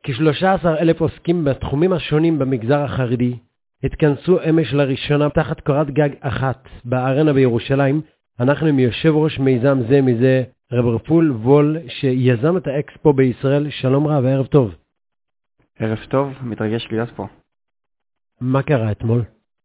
כ-13,000 עוסקים בתחומים השונים במגזר החרדי התכנסו אמש לראשונה תחת קורת גג אחת בארנה בירושלים. אנחנו עם יושב ראש מיזם זה מזה, רב רפול וול, שיזם את האקספו בישראל. שלום רב, ערב טוב. ערב טוב, מתרגש להיות פה. מה קרה אתמול?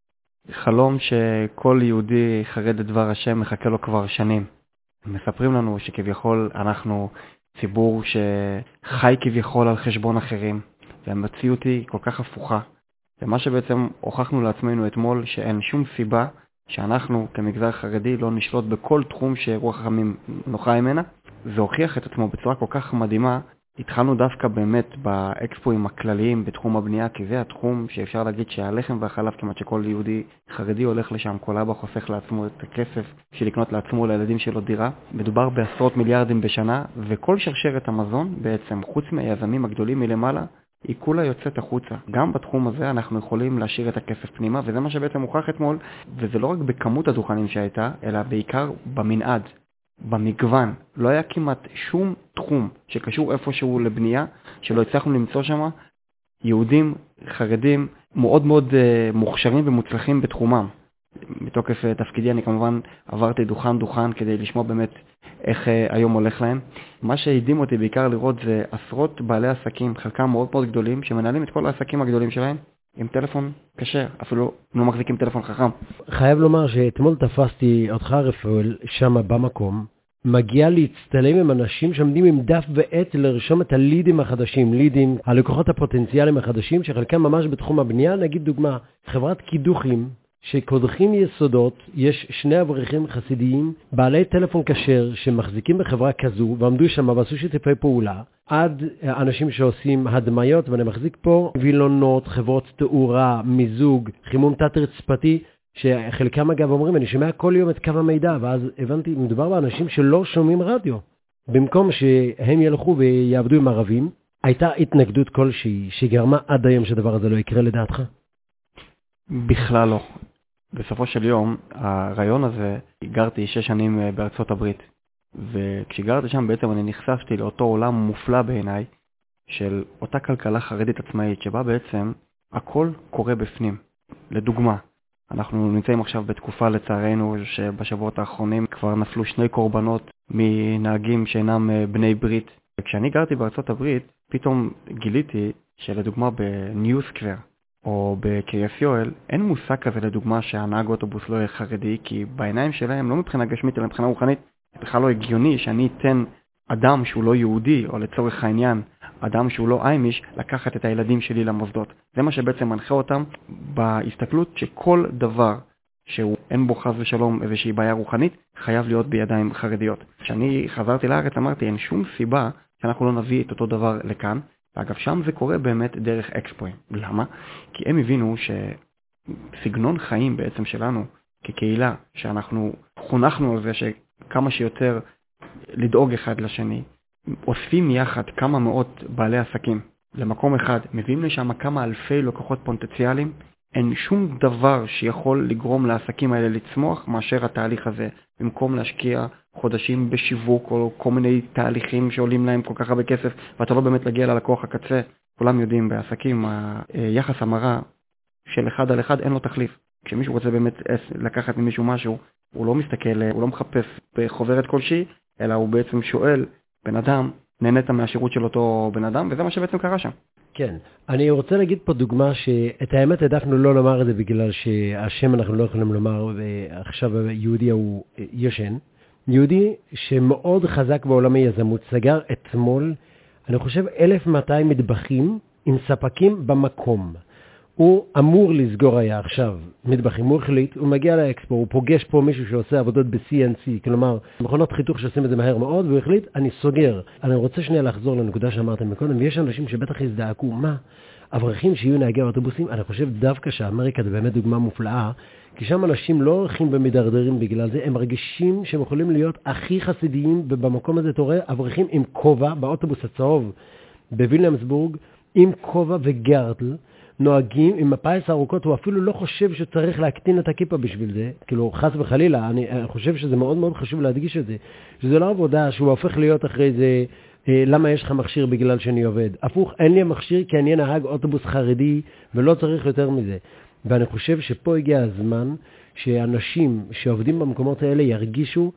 חלום שכל יהודי חרד לדבר השם מחכה לו כבר שנים. מספרים לנו שכביכול אנחנו ציבור שחי כביכול על חשבון אחרים, והמציאות היא כל כך הפוכה. ומה שבעצם הוכחנו לעצמנו אתמול, שאין שום סיבה שאנחנו כמגזר חרדי לא נשלוט בכל תחום שרוח חכמים נוחה ממנה. זה הוכיח את עצמו בצורה כל כך מדהימה. התחלנו דווקא באמת באקספואים הכלליים בתחום הבנייה, כי זה התחום שאפשר להגיד שהלחם והחלב כמעט שכל יהודי חרדי הולך לשם, כל אבא חוסך לעצמו את הכסף של לקנות לעצמו לילדים שלו דירה. מדובר בעשרות מיליארדים בשנה, וכל שרשרת המזון בעצם, חוץ מהיזמים הגדולים מלמעלה, היא כולה יוצאת החוצה. גם בתחום הזה אנחנו יכולים להשאיר את הכסף פנימה, וזה מה שבעצם הוכח אתמול, וזה לא רק בכמות הדוכנים שהייתה, אלא בעיקר במנעד. במגוון. לא היה כמעט שום תחום שקשור איפשהו לבנייה שלא הצלחנו למצוא שם יהודים חרדים מאוד מאוד מוכשרים ומוצלחים בתחומם. מתוקף תפקידי אני כמובן עברתי דוכן כדי לשמוע באמת איך היום הולך להם. מה שהדהים אותי בעיקר לראות זה עשרות בעלי עסקים, חלקם מאוד מאוד גדולים, שמנהלים את כל העסקים הגדולים שלהם עם טלפון כשר, אפילו לא מחזיקים טלפון חכם. חייב לומר שאתמול תפסתי אותך רפואל שם במקום, מגיע להצטלם עם אנשים שעומדים עם דף ועט לרשום את הלידים החדשים, לידים, הלקוחות הפוטנציאליים החדשים, שחלקם ממש בתחום הבנייה. נגיד דוגמה, חברת קידוחים שקודחים יסודות, יש שני אברכים חסידיים, בעלי טלפון כשר שמחזיקים בחברה כזו, ועמדו שם ועשו שיתופי פעולה, עד אנשים שעושים הדמיות, ואני מחזיק פה וילונות, חברות תאורה, מיזוג, חימום תת-רצפתי, שחלקם אגב אומרים, אני שומע כל יום את קו המידע, ואז הבנתי, מדובר באנשים שלא שומעים רדיו. במקום שהם ילכו ויעבדו עם ערבים, הייתה התנגדות כלשהי שגרמה עד היום שדבר הזה לא יקרה לדעתך? בכלל לא. בסופו של יום, הרעיון הזה, גרתי 6 שנים בארצות הברית, וכשגרתי שם בעצם אני נחשפתי לאותו עולם מופלא בעיניי, של אותה כלכלה חרדית עצמאית, שבה בעצם הכל קורה בפנים. לדוגמה, אנחנו נמצאים עכשיו בתקופה לצערנו שבשבועות האחרונים כבר נפלו 2 קורבנות מנהגים שאינם בני ברית. וכשאני גרתי בארצות הברית, פתאום גיליתי שלדוגמה בניו סקוור או בקריית יואל, אין מושג כזה לדוגמה שהנהג אוטובוס לא יהיה חרדי, כי בעיניים שלהם, לא מבחינה גשמית אלא מבחינה רוחנית, בכלל לא הגיוני שאני אתן אדם שהוא לא יהודי, או לצורך העניין, אדם שהוא לא איימיש, לקחת את הילדים שלי למוסדות. זה מה שבעצם מנחה אותם בהסתכלות שכל דבר שהוא אין בו חס ושלום איזושהי בעיה רוחנית, חייב להיות בידיים חרדיות. כשאני חזרתי לארץ אמרתי, אין שום סיבה שאנחנו לא נביא את אותו דבר לכאן, ואגב שם זה קורה באמת דרך אקספואים. למה? כי הם הבינו שסגנון חיים בעצם שלנו כקהילה, שאנחנו חונכנו על זה שכמה שיותר לדאוג אחד לשני, אוספים יחד כמה מאות בעלי עסקים למקום אחד, מביאים לשם כמה אלפי לקוחות פוטנציאליים, אין שום דבר שיכול לגרום לעסקים האלה לצמוח מאשר התהליך הזה, במקום להשקיע חודשים בשיווק או כל מיני תהליכים שעולים להם כל כך הרבה כסף, ואתה לא באמת להגיע ללקוח הקצה. כולם יודעים בעסקים, היחס המרה של 1 על 1 אין לו תחליף. כשמישהו רוצה באמת לקחת ממישהו משהו, הוא לא מסתכל, הוא לא מחפש בחוברת כלשהי, אלא הוא בעצם שואל, בן אדם, נהנית מהשירות של אותו בן אדם, וזה מה שבעצם קרה שם. כן, אני רוצה להגיד פה דוגמה שאת האמת העדפנו לא לומר את זה בגלל שהשם אנחנו לא יכולים לומר, ועכשיו היהודי הוא ישן. יהודי שמאוד חזק בעולם היזמות, סגר אתמול, אני חושב 1,200 מטבחים עם ספקים במקום. הוא אמור לסגור היה עכשיו מטבחים, הוא החליט, הוא מגיע לאקספו, הוא פוגש פה מישהו שעושה עבודות ב-CNC, כלומר, מכונות חיתוך שעושים את זה מהר מאוד, והוא החליט, אני סוגר. אני רוצה שנייה לחזור לנקודה שאמרתם מקודם, ויש אנשים שבטח יזדעקו, מה? אברכים שיהיו נהגי האוטובוסים, אני חושב דווקא שאמריקה זה באמת דוגמה מופלאה, כי שם אנשים לא הולכים ומדרדרים בגלל זה, הם מרגישים שהם יכולים להיות הכי חסידיים, ובמקום הזה תורא אברכים עם כובע, באוטובוס הצהוב בוויליאמסבורג, עם כובע וגרטל, נוהגים עם מפייס ארוכות, הוא אפילו לא חושב שצריך להקטין את הכיפה בשביל זה, כאילו חס וחלילה, אני חושב שזה מאוד מאוד חשוב להדגיש את זה, שזה לא עבודה שהוא הופך להיות אחרי זה למה יש לך מכשיר בגלל שאני עובד? הפוך, אין לי מכשיר כי אני נהג אוטובוס חרדי ולא צריך יותר מזה. ואני חושב שפה הגיע הזמן שאנשים שעובדים במקומות האלה ירגישו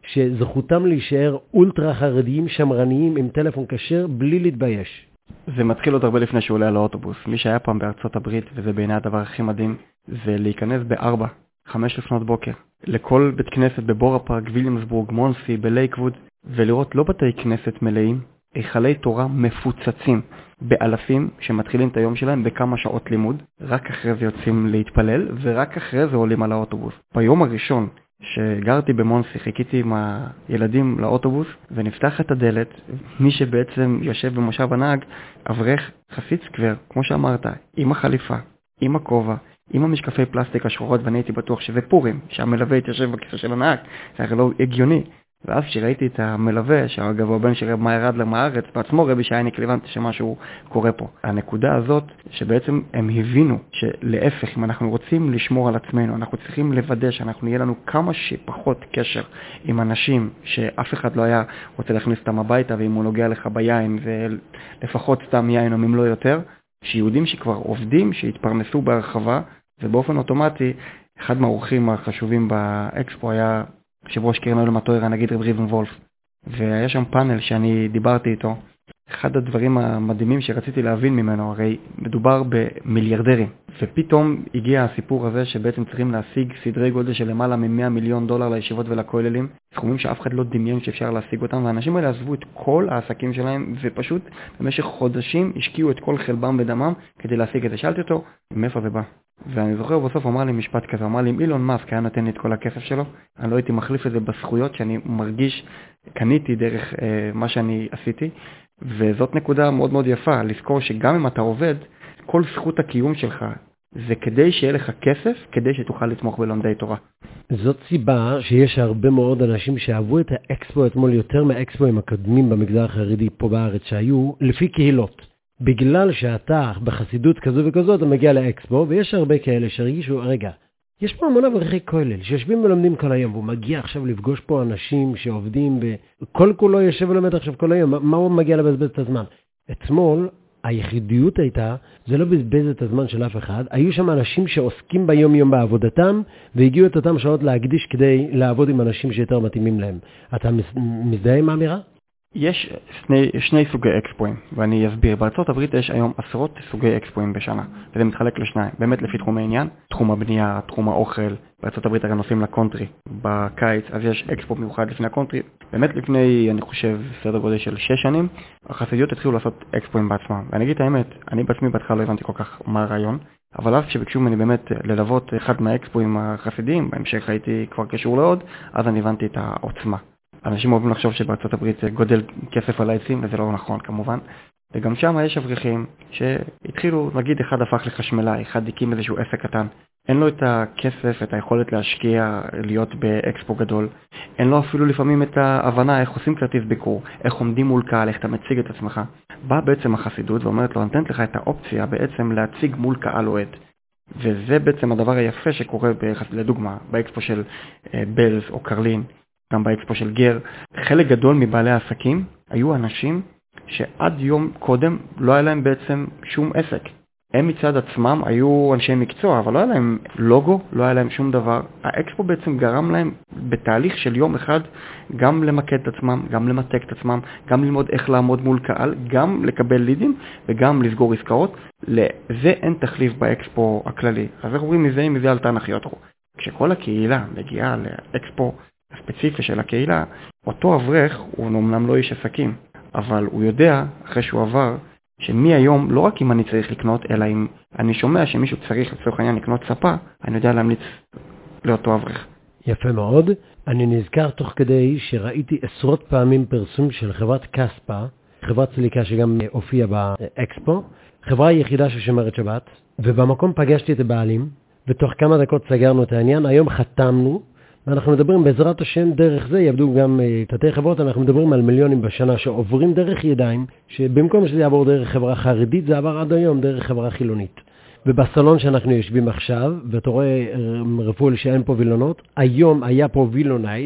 שזכותם להישאר אולטרה חרדיים שמרניים עם טלפון כשר בלי להתבייש. זה מתחיל עוד הרבה לפני שהוא עולה על האוטובוס. מי שהיה פעם בארצות הברית, וזה בעיניי הדבר הכי מדהים, זה להיכנס ב-4, 5 לפנות בוקר, לכל בית כנסת בבורה פארק, ויליאמסבורג, מונסי, בלייקווד, ולראות לא בתי כנסת מלאים, היכלי תורה מפוצצים באלפים שמתחילים את היום שלהם בכמה שעות לימוד, רק אחרי זה יוצאים להתפלל, ורק אחרי זה עולים על האוטובוס. ביום הראשון שגרתי במונסי, חיכיתי עם הילדים לאוטובוס, ונפתח את הדלת, מי שבעצם יושב במושב הנהג, אברך חסיד סקוור, כמו שאמרת, עם החליפה, עם הכובע, עם המשקפי פלסטיק השחורות, ואני הייתי בטוח שזה פורים, שהמלווה התיישב בכיסא של הנהג, זה הרי לא הגיוני. ואז שראיתי את המלווה, שהאגב הוא בן שרב מה ירד למארץ, בעצמו רבי שייניק, הבנתי שמשהו קורה פה. הנקודה הזאת, שבעצם הם הבינו שלהפך, אם אנחנו רוצים לשמור על עצמנו, אנחנו צריכים לוודא שאנחנו נהיה לנו כמה שפחות קשר עם אנשים שאף אחד לא היה רוצה להכניס אותם הביתה, ואם הוא נוגע לך ביין, זה לפחות סתם יין או אם לא יותר, שיהודים שכבר עובדים, שהתפרנסו בהרחבה, ובאופן אוטומטי, אחד מהאורחים החשובים באקספו היה יושב ראש קרן העולם התורה, נגיד רב ריבן וולף, והיה שם פאנל שאני דיברתי איתו. אחד הדברים המדהימים שרציתי להבין ממנו, הרי מדובר במיליארדרים, ופתאום הגיע הסיפור הזה שבעצם צריכים להשיג סדרי גודל של למעלה מ$100 מיליון לישיבות ולכוללים, סכומים שאף אחד לא דמיין שאפשר להשיג אותם, והאנשים האלה עזבו את כל העסקים שלהם, ופשוט במשך חודשים השקיעו את כל חלבם ודמם כדי להשיג את זה. שאלתי אותו, מאיפה זה בא? ואני זוכר בסוף אמר לי משפט כזה, אמר לי, אם אילון מאסק היה נותן לי את כל הכסף שלו, אני לא הייתי מחליף את זה בזכויות שאני מרגיש, קניתי דרך מה שאני עשיתי, וזאת נקודה מאוד מאוד יפה, לזכור שגם אם אתה עובד, כל זכות הקיום שלך זה כדי שיהיה לך כסף, כדי שתוכל לתמוך בלומדי תורה. זאת סיבה שיש הרבה מאוד אנשים שאהבו את האקספו אתמול יותר מהאקספוים הקודמים במגזר החרדי פה בארץ שהיו לפי קהילות. בגלל שאתה בחסידות כזו וכזו אתה מגיע לאקספו, ויש הרבה כאלה שהרגישו, רגע, יש פה המון אברכי כולל שיושבים ולומדים כל היום, והוא מגיע עכשיו לפגוש פה אנשים שעובדים וכל כולו יושב ולומד עכשיו כל היום, מה הוא מגיע לבזבז את הזמן? אתמול היחידיות הייתה, זה לא בזבז את הזמן של אף אחד, היו שם אנשים שעוסקים ביום יום בעבודתם, והגיעו את אותם שעות להקדיש כדי לעבוד עם אנשים שיותר מתאימים להם. אתה מזדהה עם האמירה? יש שני סוגי אקספואים, ואני אסביר. בארצות הברית יש היום עשרות סוגי אקספואים בשנה, וזה מתחלק לשניים, באמת לפי תחומי עניין, תחום הבנייה, תחום האוכל. בארצות הברית הרי נוסעים לקונטרי בקיץ, אז יש אקספו מיוחד לפני הקונטרי. באמת לפני, אני חושב, סדר גודל של 6 שנים, החסידיות התחילו לעשות אקספואים בעצמם. ואני אגיד את האמת, אני בעצמי בהתחלה לא הבנתי כל כך מה הרעיון, אבל אז כשביקשו ממני באמת ללוות אחד מהאקספואים החסידיים, בהמשך הייתי כבר קשור לעוד, אז אני הבנתי את העוצמה. אנשים אוהבים לחשוב שבארצות הברית גודל כסף על העצים, וזה לא נכון כמובן. וגם שם יש אברכים שהתחילו, נגיד אחד הפך לחשמלאי, אחד הקים איזשהו עסק קטן. אין לו את הכסף, את היכולת להשקיע, להיות באקספו גדול. אין לו אפילו לפעמים את ההבנה איך עושים כרטיס ביקור, איך עומדים מול קהל, איך אתה מציג את עצמך. באה בעצם החסידות ואומרת לו, נתנת לך את האופציה בעצם להציג מול קהל אוהד. וזה בעצם הדבר היפה שקורה לדוגמה, באקספו של בלז או קרלין, גם באקספו של גר. חלק גדול מבעלי העסקים היו אנשים שעד יום קודם לא היה להם בעצם שום עסק. הם מצד עצמם היו אנשי מקצוע, אבל לא היה להם לוגו, לא היה להם שום דבר. האקספו בעצם גרם להם בתהליך של יום אחד גם למקד את עצמם, גם למתק את עצמם, גם ללמוד איך לעמוד מול קהל, גם לקבל לידים וגם לסגור עסקאות. לזה אין תחליף באקספו הכללי. אז איך אומרים מזה על תנ"ך יותרו. כשכל הקהילה מגיעה לאקספו הספציפי של הקהילה, אותו אברך הוא אמנם לא איש עסקים, אבל הוא יודע, אחרי שהוא עבר, שמי היום, לא רק אם אני צריך לקנות, אלא אם אני שומע שמישהו צריך לצורך העניין לקנות ספה, אני יודע להמליץ לאותו אברך. יפה מאוד. אני נזכר תוך כדי שראיתי עשרות פעמים פרסום של חברת קספה, חברת סליקה שגם הופיעה באקספו, חברה היחידה ששומרת שבת, ובמקום פגשתי את הבעלים, ותוך כמה דקות סגרנו את העניין. היום חתמנו, ואנחנו מדברים בעזרת השם דרך זה, יעבדו גם תתי חברות, אנחנו מדברים על מיליונים בשנה שעוברים דרך ידיים, שבמקום שזה יעבור דרך חברה חרדית, זה עבר עד היום דרך חברה חילונית. ובסלון שאנחנו יושבים עכשיו, ואתה רואה רפואל שאין פה וילונות, היום היה פה וילונייס,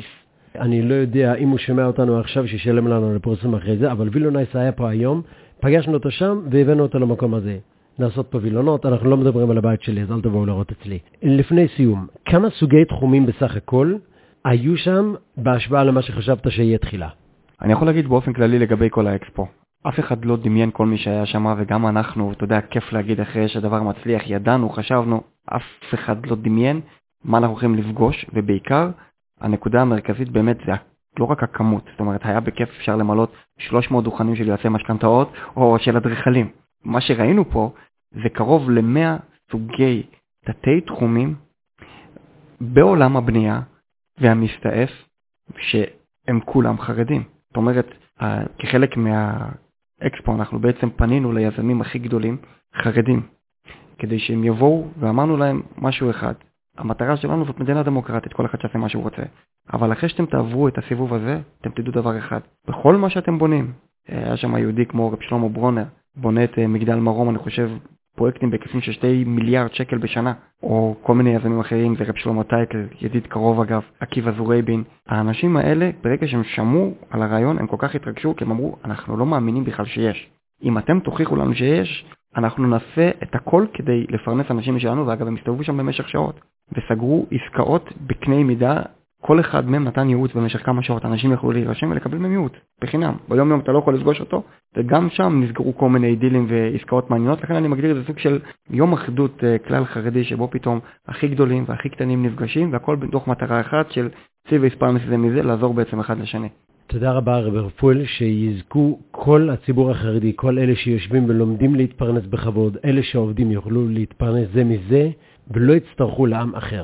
אני לא יודע אם הוא שומע אותנו עכשיו שישלם לנו לפרסום אחרי זה, אבל וילונייס היה פה היום, פגשנו אותו שם והבאנו אותו למקום הזה. לעשות פה וילונות, אנחנו לא מדברים על הבית שלי, אז אל תבואו לראות אצלי. לפני סיום, כמה סוגי תחומים בסך הכל היו שם בהשוואה למה שחשבת שיהיה תחילה? אני יכול להגיד באופן כללי לגבי כל האקספו. אף אחד לא דמיין כל מי שהיה שם, וגם אנחנו, אתה יודע, כיף להגיד אחרי שהדבר מצליח, ידענו, חשבנו, אף אחד לא דמיין מה אנחנו הולכים לפגוש, ובעיקר, הנקודה המרכזית באמת זה לא רק הכמות, זאת אומרת, היה בכיף אפשר למלות 300 דוכנים של יועצי משכנתאות, או של אדריכלים. מה שראינו פה, זה קרוב ל100 סוגי תתי תחומים, בעולם הבנייה והמסתעף, שהם כולם חרדים. זאת אומרת, כחלק מהאקספו אנחנו בעצם פנינו ליזמים הכי גדולים, חרדים, כדי שהם יבואו ואמרנו להם משהו אחד. המטרה שלנו זאת מדינה דמוקרטית, כל אחד שעשה מה שהוא רוצה. אבל אחרי שאתם תעברו את הסיבוב הזה, אתם תדעו דבר אחד. בכל מה שאתם בונים, היה שם יהודי כמו רב שלמה ברונר, בונה את מגדל מרום, אני חושב, פרויקטים בהיקפים של 2 מיליארד שקל בשנה, או כל מיני יזמים אחרים, זה רב שלמה טייקל, ידיד קרוב אגב, עקיבא זורייבין. האנשים האלה, ברגע שהם שמעו על הרעיון, הם כל כך התרגשו, כי הם אמרו, אנחנו לא מאמינים בכלל שיש. אם אתם תוכיחו לנו שיש, אנחנו נעשה את הכל כדי לפרנס אנשים שלנו, ואגב, הם הסתובבו שם במשך שעות, וסגרו עסקאות בקנה מידה, כל אחד מהם נתן ייעוץ במשך כמה שעות, אנשים יכלו להירשם ולקבל מהם ייעוץ, בחינם. ביום יום אתה לא יכול לפגוש אותו, וגם שם נסגרו כל מיני דילים ועסקאות מעניינות, לכן אני מגדיר את זה סוג של יום אחדות כלל חרדי, שבו פתאום הכי גדולים והכי קטנים נפגשים, והכל בתוך מטרה אחת של ציב והספרנס זה מזה, לעזור בעצם אחד לשני. תודה רבה רב רפואל, שיזכו כל הציבור החרדי, כל אלה שיושבים ולומדים להתפרנס בכבוד, אלה שעובדים יוכלו להתפרנס זה מזה, ולא יצטרכו לעם אחר.